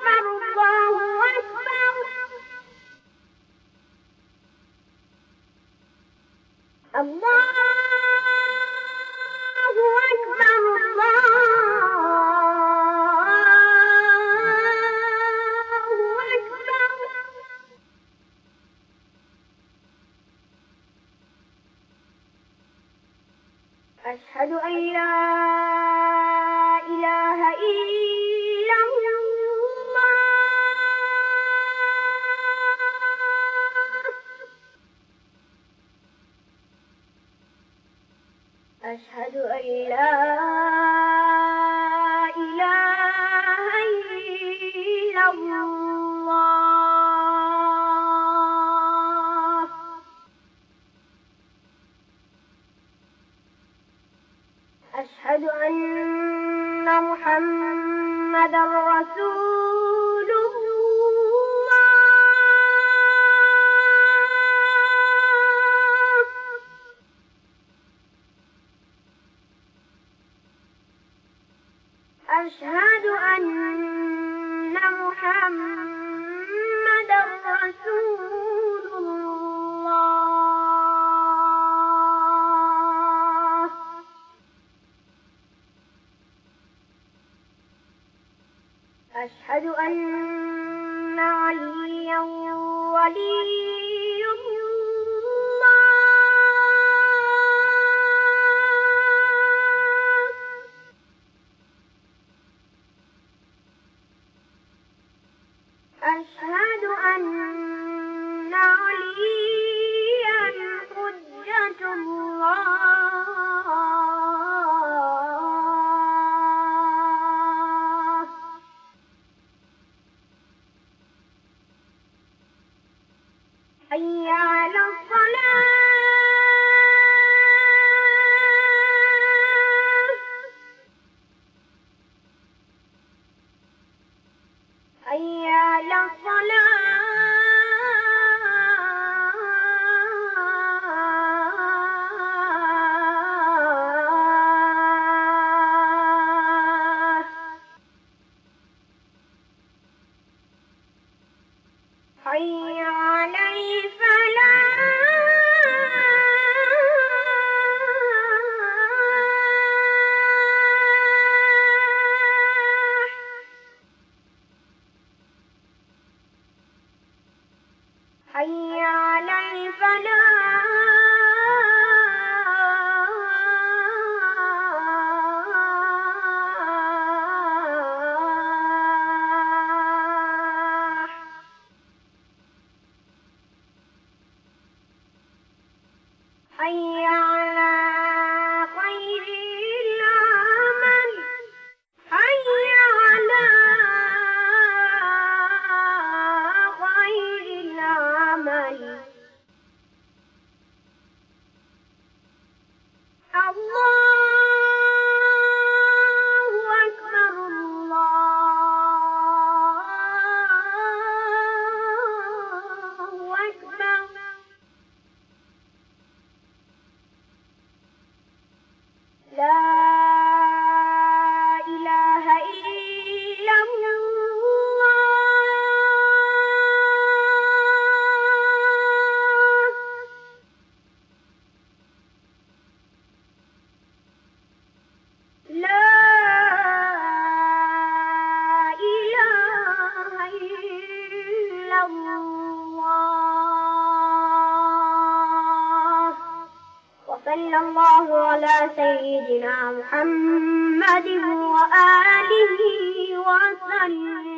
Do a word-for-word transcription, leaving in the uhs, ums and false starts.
أشهد أن لا إله إلا الله. أشهد أن لا إله إلا الله. أشهد أن محمدًا رسول الله. أشهد أن محمدًا رسول الله. أشهد أن عليا ولي الله. أشهد أن عليا حجة الله. حي على الصلاة. حي على الصلاة. حي على الفلاح. حي على الفلاح. حي على خير العمل. حي على خير العمل. الله أكبر. الله أكبر. لا إله إلا الله. لا إله إلا الله. وصلى الله على سيدنا محمد وآله وسلم.